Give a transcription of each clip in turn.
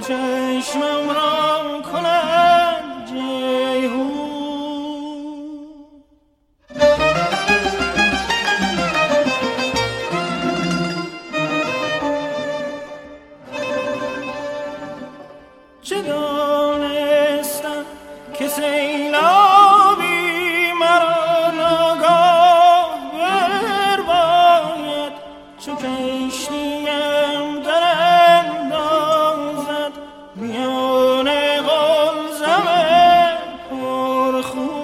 چشمم را کند جیهون. چه دانستم که سیلابی مرا ناگاه برباید، چو کشتیم در اندازد میان قلزم پرخون.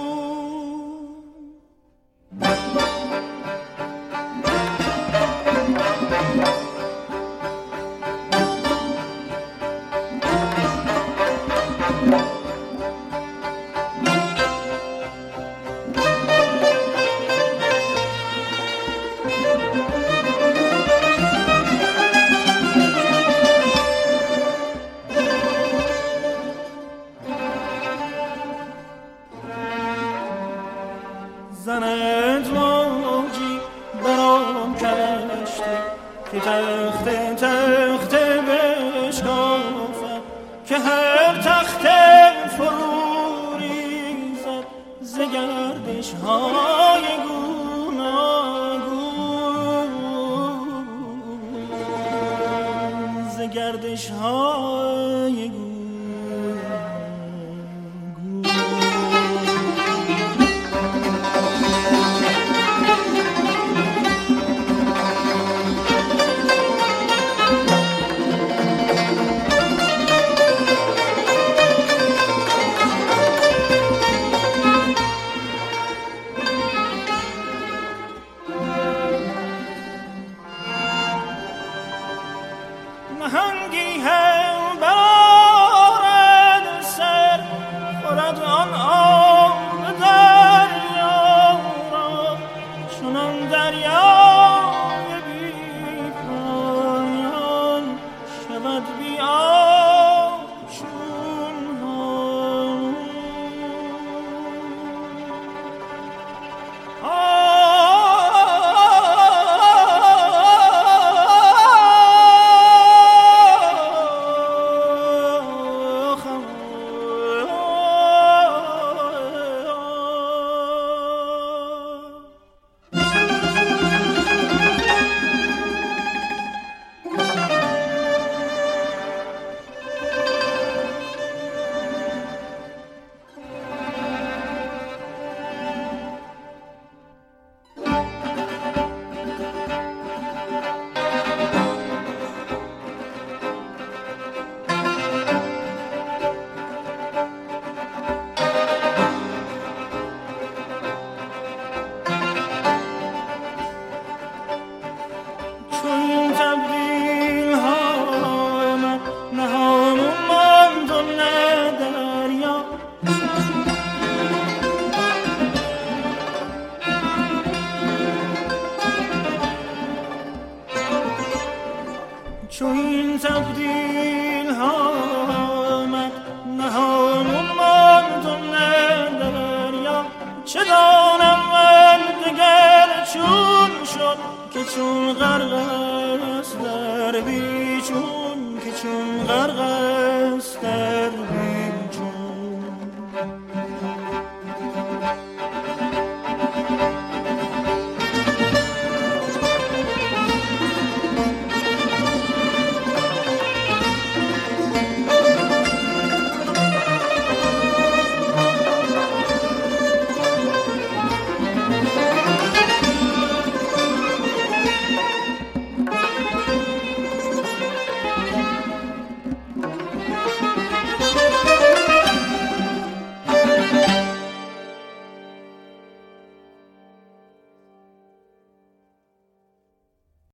زند موجی برام کشتی که تخته تخته بشکافد، که هر تخته فرو ریزد ز گردش های گوناگون، ز گردش های گوناگون. نهنگی هم برآرد سر، خورد آن آب دریا را، چنان دریای بی پایان شود بی آب چون هامون. چون تبدیل ها من نهامون ماند و نه دریا، چون این تبدیل ها من نهامون ماند و نه دریا. چه دانم من دگر چون شد که چون غرق است در بیچون، که چون غرق است در